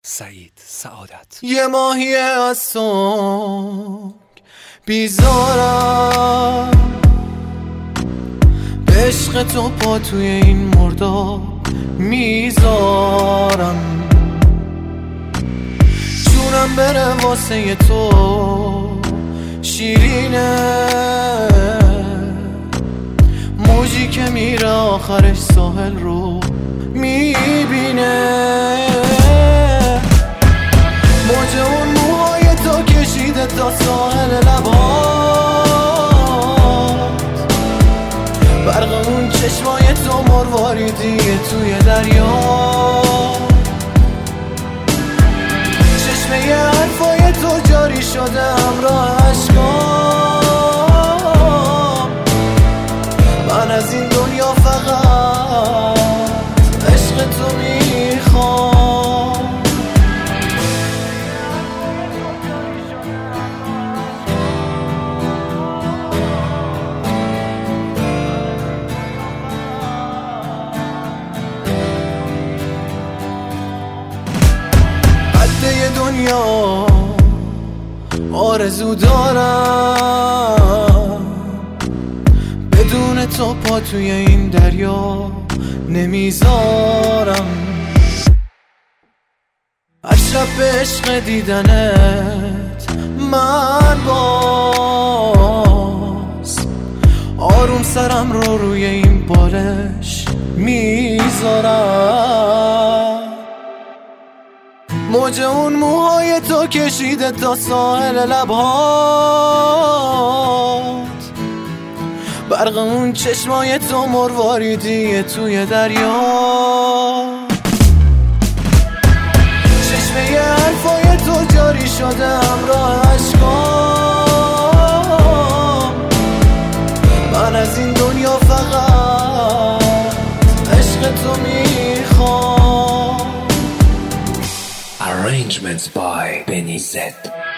سعید سعادت. یه ماهی از سنگ بیزارم، به عشق تو پا توی این مرداب میذارم، جونم بره واسه تو شیرینه، موجی که میره آخرش ساحل رو میبینه، موج اون موهای تو کشیده تا ساحل لبات، برق اون چشمای تو مرواریدیه توی دریا، چشمه حرفای تو جاری شده همراه عشقام، من از این دنیا فقط عشق تو میخوام. قده دنیا آرزو دارم، بدون تو پا توی این دریا نمیذارم، هر شب به عشق دیدنت من باز آروم سرم رو روی این بالش میذارم، موج اون موهای تو کشیده تا ساحل لبات، برق اون چشمای تو مرواریدیه توی دریا، چشمه حرفای تو جاری شده همراه عشقام، من از این دنیا فقط عشق تو میخوام. Arrangements by Benny Z.